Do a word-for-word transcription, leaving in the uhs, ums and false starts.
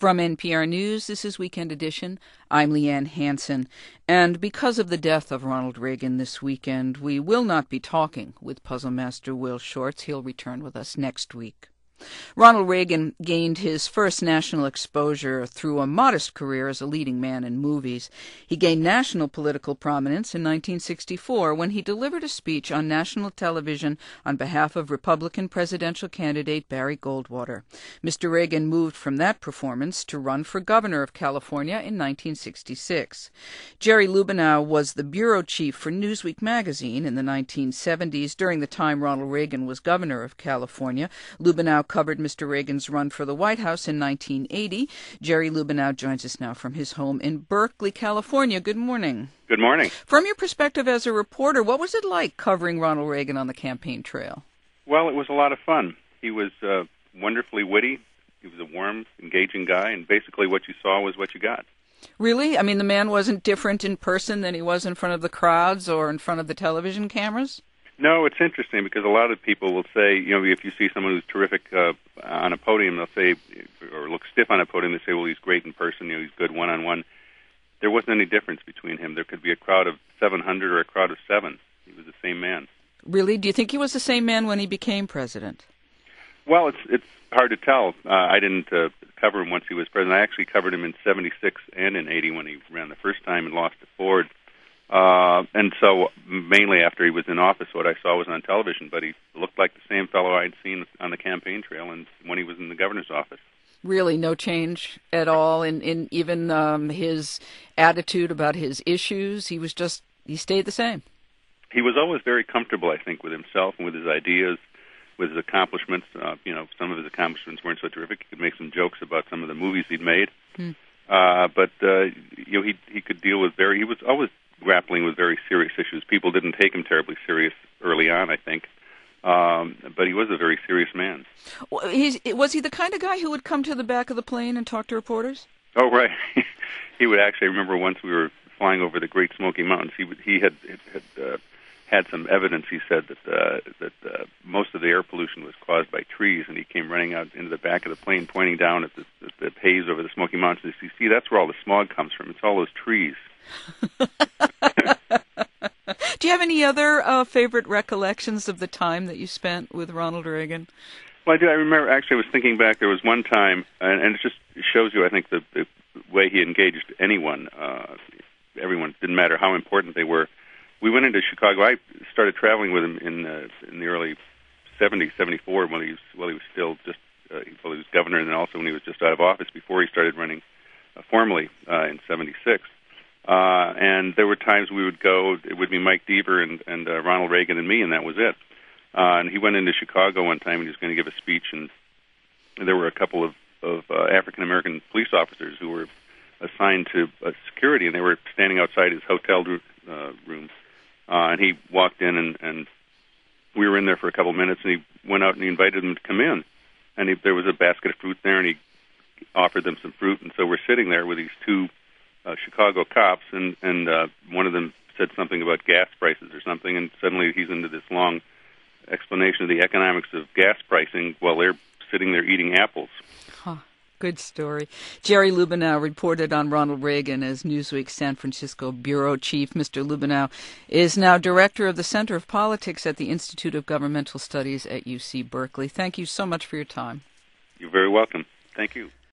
From N P R News, this is Weekend Edition. I'm Leanne Hansen. And because of the death of Ronald Reagan this weekend, we will not be talking with Puzzle Master Will Shortz. He'll return with us next week. Ronald Reagan gained his first national exposure through a modest career as a leading man in movies. He gained national political prominence in nineteen sixty-four when he delivered a speech on national television on behalf of Republican presidential candidate Barry Goldwater. Mister Reagan moved from that performance to run for governor of California in nineteen sixty-six. Jerry Lubenow was the bureau chief for Newsweek magazine in the nineteen seventies. During the time Ronald Reagan was governor of California, Lubenow covered Mister Reagan's run for the White House in nineteen eighty. Jerry Lubenow joins us now from his home in Berkeley, California. Good morning. Good morning. From your perspective as a reporter, what was it like covering Ronald Reagan on the campaign trail? Well, it was a lot of fun. He was uh, wonderfully witty. He was a warm, engaging guy, and basically what you saw was what you got. Really? I mean, the man wasn't different in person than he was in front of the crowds or in front of the television cameras? No, it's interesting because a lot of people will say, you know, if you see someone who's terrific uh, on a podium, they'll say, or looks stiff on a podium, they say, well, he's great in person, you know, he's good one-on-one. There wasn't any difference between him. There could be a crowd of seven hundred or a crowd of seven. He was the same man. Really? Do you think he was the same man when he became president? Well, it's it's hard to tell. Uh, I didn't uh, cover him once he was president. I actually covered him in seventy-six and in eighty when he ran the first time and lost to Ford. Uh, and so mainly after he was in office, what I saw was on television, but he looked like the same fellow I'd seen on the campaign trail and when he was in the governor's office. Really no change at all in, in even um, his attitude about his issues? He was just, he stayed the same? He was always very comfortable, I think, with himself and with his ideas, with his accomplishments. Uh, you know, some of his accomplishments weren't so terrific. He could make some jokes about some of the movies he'd made. Hmm. Uh, but, uh, you know, he, he could deal with very, he was always grappling with very serious issues. People didn't take him terribly serious early on, I think, um, but he was a very serious man. Well, he's, was he the kind of guy who would come to the back of the plane and talk to reporters? Oh, right. He would actually, I remember once we were flying over the Great Smoky Mountains, he would, he had had, uh, had some evidence, he said, that uh, that uh, most of the air pollution was caused by trees, and he came running out into the back of the plane, pointing down at the, at the haze over the Smoky Mountains. You see, that's where all the smog comes from. It's all those trees. Do you have any other uh, favorite recollections of the time that you spent with Ronald Reagan? Well, I do. I remember, actually, I was thinking back, there was one time, and, and it just shows you, I think, the, the way he engaged anyone, uh, everyone, didn't matter how important they were. We went into Chicago. I started traveling with him in uh, in the early seventies, seventy-four, when he was, well, he was still just, uh, well, he was governor, and then also when he was just out of office before he started running uh, formally uh, in seventy-six. Uh, and there were times we would go, it would be Mike Deaver and, and uh, Ronald Reagan and me, and that was it. Uh, and he went into Chicago one time and he was going to give a speech, and there were a couple of, of uh, African-American police officers who were assigned to uh, security, and they were standing outside his hotel uh, room. Uh, and he walked in, and, and we were in there for a couple of minutes, and he went out and he invited them to come in. And he, there was a basket of fruit there, and he offered them some fruit, and so we're sitting there with these two Uh, Chicago cops, and, and uh, one of them said something about gas prices or something, and suddenly he's into this long explanation of the economics of gas pricing while they're sitting there eating apples. Huh. Good story. Jerry Lubenow reported on Ronald Reagan as Newsweek's San Francisco bureau chief. Mister Lubenow is now director of the Center of Politics at the Institute of Governmental Studies at U C Berkeley. Thank you so much for your time. You're very welcome. Thank you.